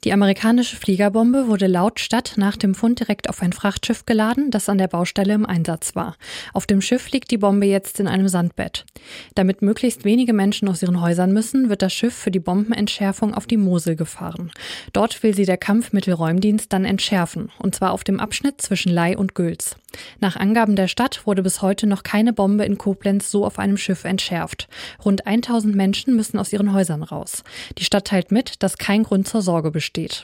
Die amerikanische Fliegerbombe wurde laut Stadt nach dem Fund direkt auf ein Frachtschiff geladen, das an der Baustelle im Einsatz war. Auf dem Schiff liegt die Bombe jetzt in einem Sandbett. Damit möglichst wenige Menschen aus ihren Häusern müssen, wird das Schiff für die Bombenentschärfung auf die Mosel gefahren. Dort will sie der Kampfmittelräumdienst dann entschärfen, und zwar auf dem Abschnitt zwischen Ley und Gülz. Nach Angaben der Stadt wurde bis heute noch keine Bombe in Koblenz so auf einem Schiff entschärft. Rund 1000 Menschen müssen aus ihren Häusern raus. Die Stadt teilt mit, dass kein Grund zur Sorge besteht.